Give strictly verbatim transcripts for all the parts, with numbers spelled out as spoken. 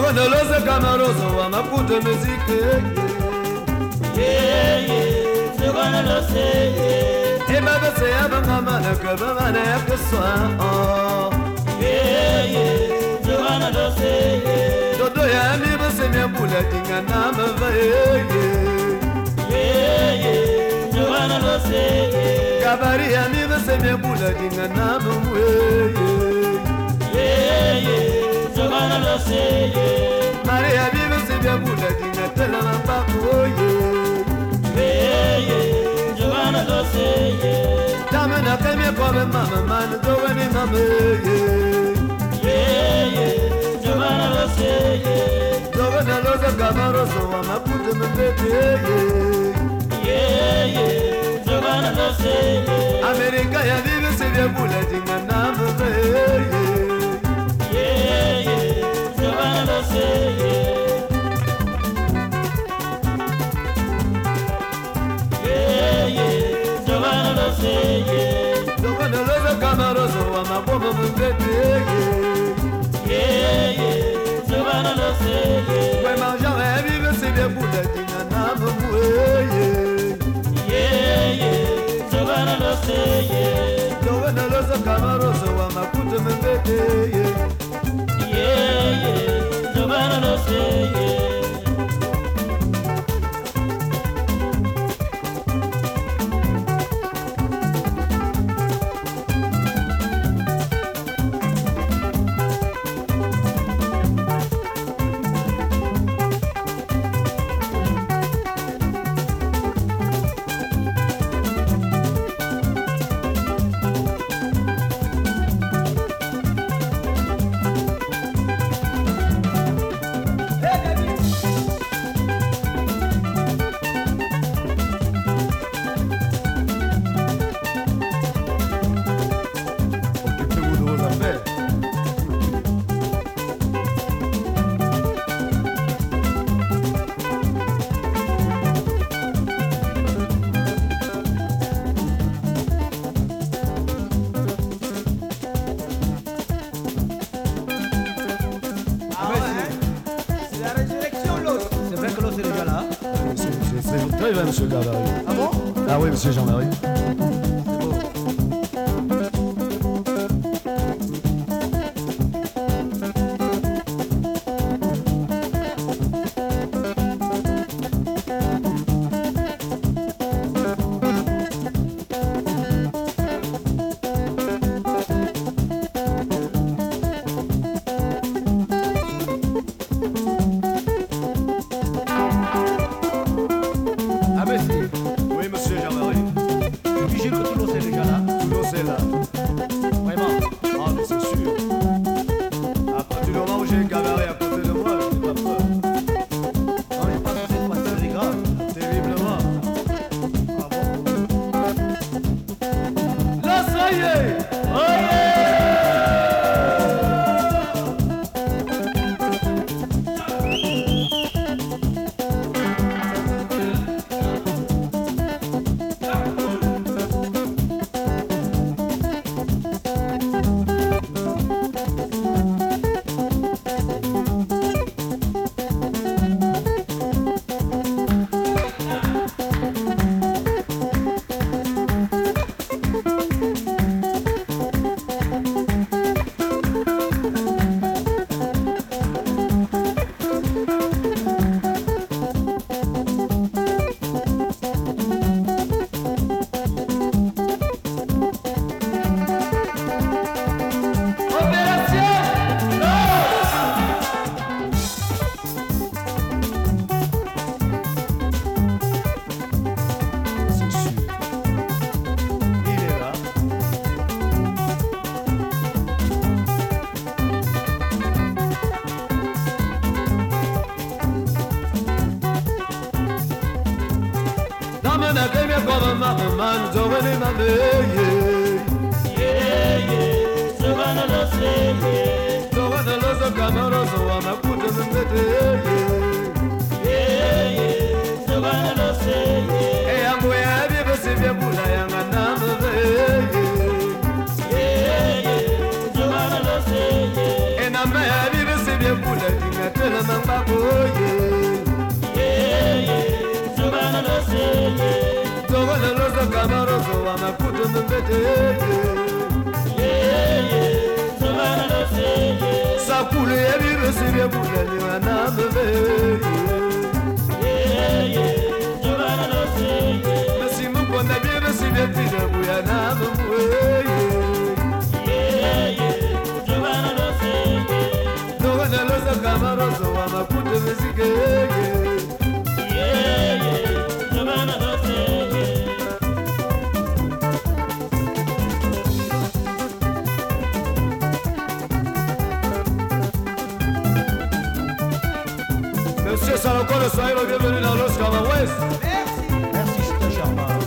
Loza Camaroso, I'm a put the music. Yeah, yeah, so gonna lo say. Et ma belle, c'est un maman, un peu de manière que soit. Yeah, yeah, so gonna lo say. Dodo ya mi ba se mi bula dinga na ma va. Yeah, yeah, so gonna lo say. Kabari ya mi ba se mi bula dinga na ma mu. Yeah, yeah, so gonna lo say. Maria mi ba se mi bula dinga tela na pa ko. Yeah, yeah, so gonna lo say. Dame na ke mi ko be mama man do we ni mama. Yeah, yeah, so gonna lo say. Dovena Loza Camaroso, I'm a put them in the Yeah, yeah, so gonna lo say. America, ya vive se via bulletin and I'm a Yeah, yeah, so gonna lo say. Yeah, yeah, so gonna lo say. Dovena Loza Camaroso, I'm a woman in the Yeah, yeah, so gonna lo say. When my young vive se via bulletin and I'm a Yeah, yeah, so gonna lo say. Dovena Loza Camaroso, I'm a put them in the Yeah, yeah, so gonna lo say. Monsieur Gavary. Ah bon? Ah oui, monsieur Jean-Marie. Oui, monsieur Jean-Marie. J'ai que tout l'eau, c'est déjà là. Tout c'est là. Vraiment. Ah, mais c'est sûr. À partir du moment où j'ai Gavary à côté de moi, j'ai pas peur. Non, je pense que cette fois-ci, c'est grave. Terriblement. Ah bon? Là, ça y est. Oh yeah! Man, so when in my Yeah, yeah, so gonna lo say. so when the loss of Camaroso, I'm a put them in the Yeah, yeah, so gonna lo say. Hey, I'm going to have you see me, Bula, and I'm Yeah, yeah, so gonna lo say. and I'm happy to see you, Bula, and I tell them mbete Sakule yebi besibye bulali wana mbebe Besimu konda bye besibye tira buyana mbwe Nogana loza kamarozo wa makute bezige Monsieur Salocole, soyez le bienvenu dans l'Os West. Merci. Merci, c'est charmant.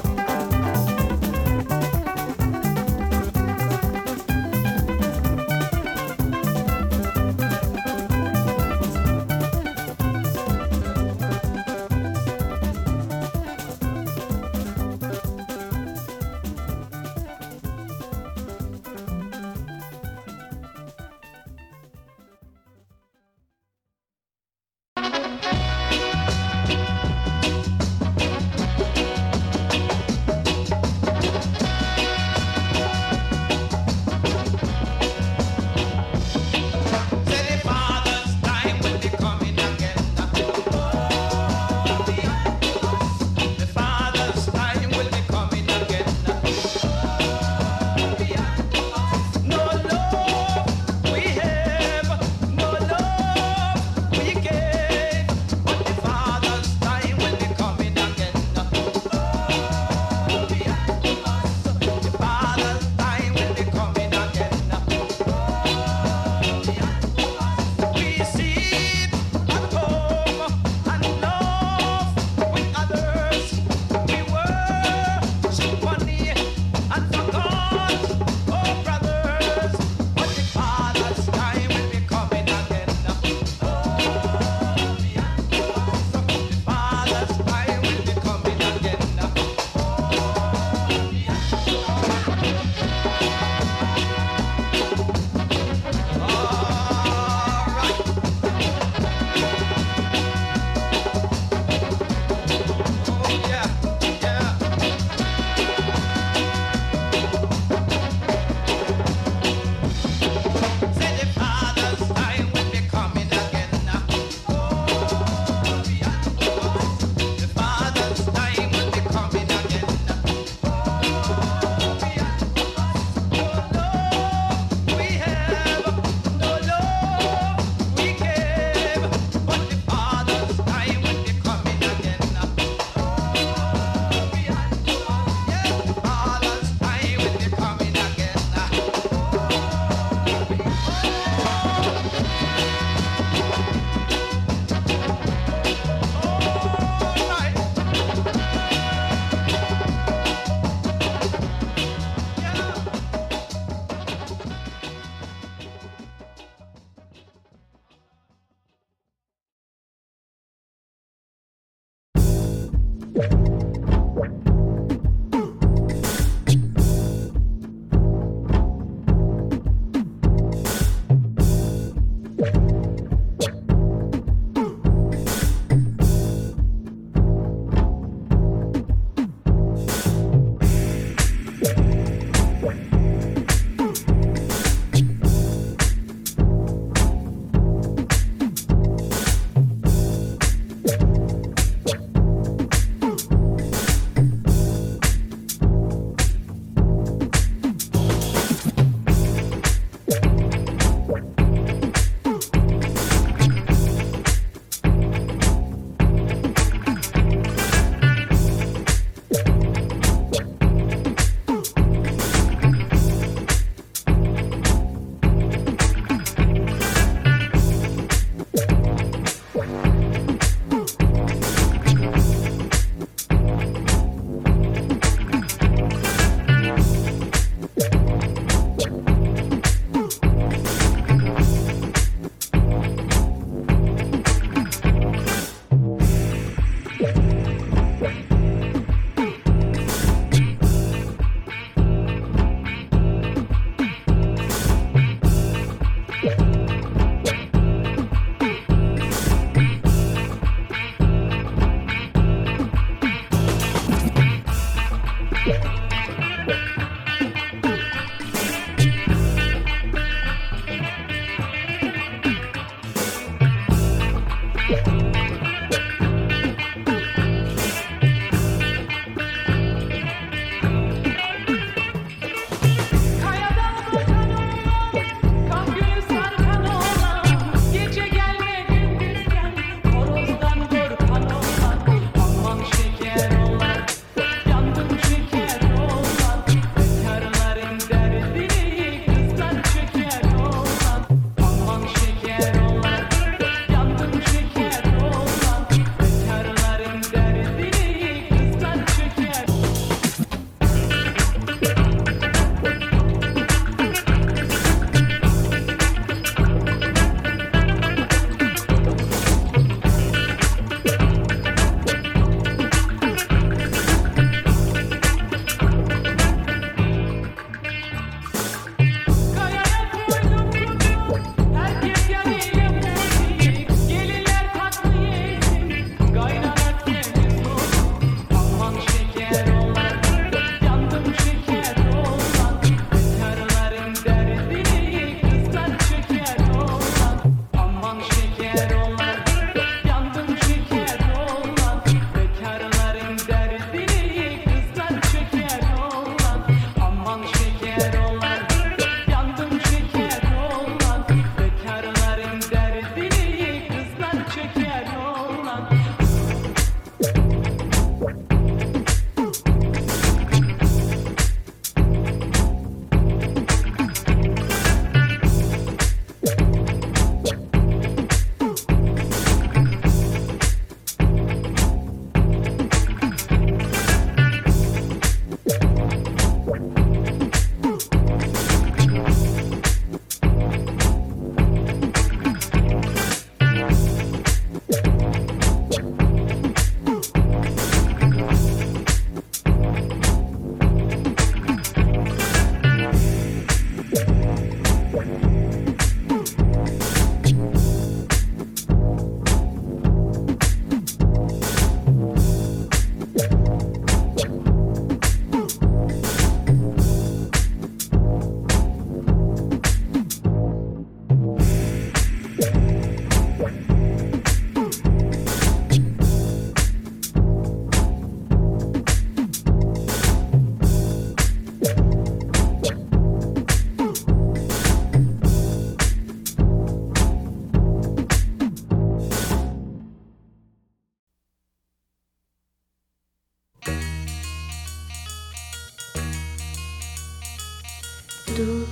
Tú,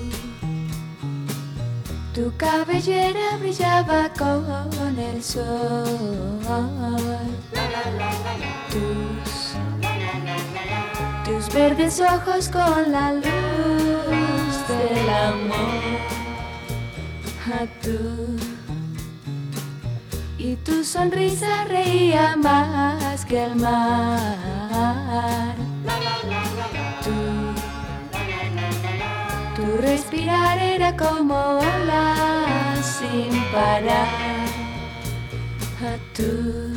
tu cabellera brillaba con el sol. Tus, tus verdes ojos con la luz del amor. A tú, y tu sonrisa reía más que el mar. Tu respirar era como olas sin parar. A tú,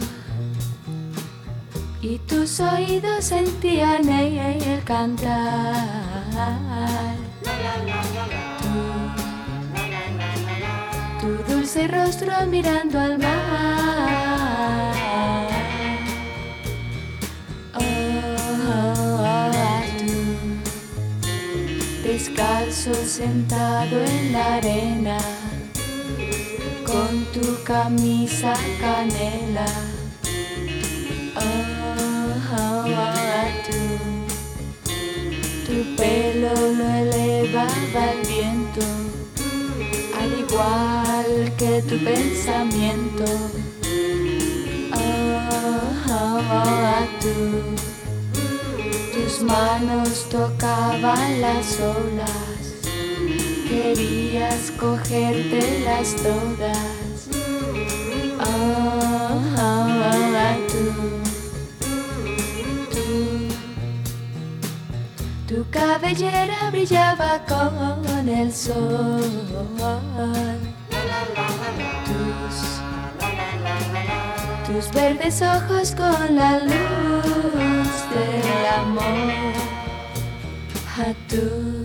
y tus oídos sentían el cantar. Tu, tu dulce rostro mirando al mar. Descalzo sentado en la arena, con tu camisa canela. Oh, oh, oh, tú, tu pelo lo elevaba el viento, al igual que tu pensamiento. Oh, oh, oh, tú, tus manos tocaban las olas, querías cogértelas todas. Oh, oh, oh, tú, tú, tu cabellera brillaba con el sol. Tus, tus verdes ojos con la luz del amor. A tú,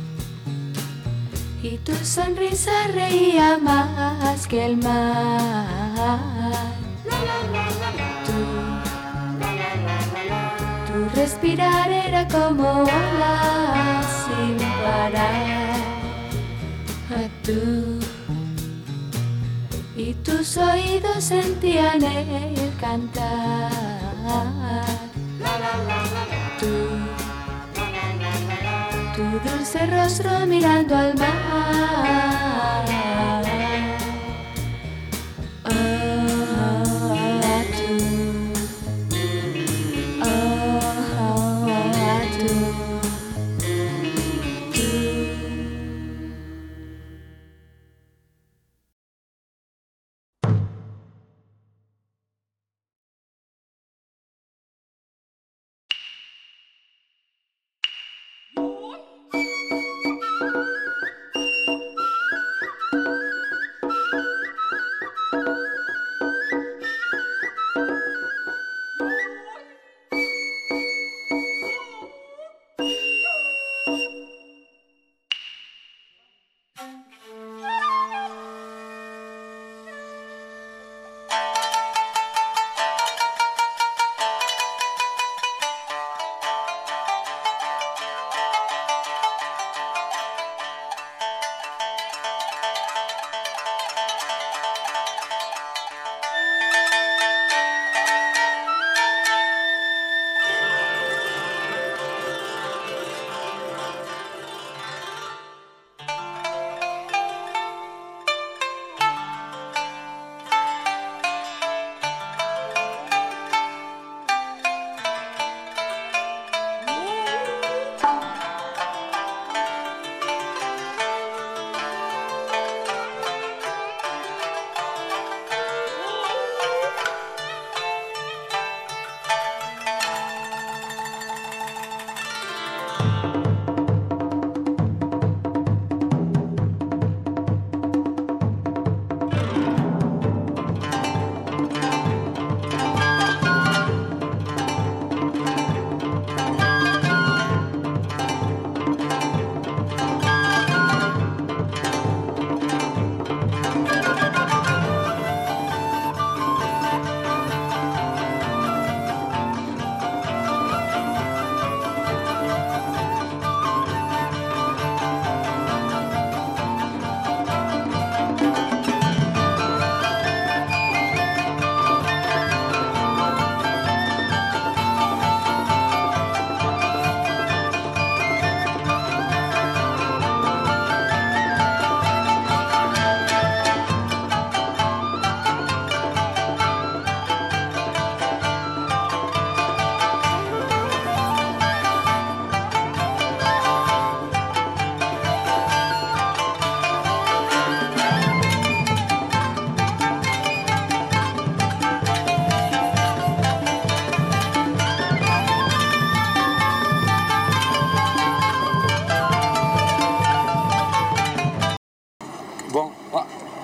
y tu sonrisa reía más que el mar. Tu respirar era como olas sin parar. Tú y tus oídos sentían el cantar. Tú, tu dulce rostro mirando al mar.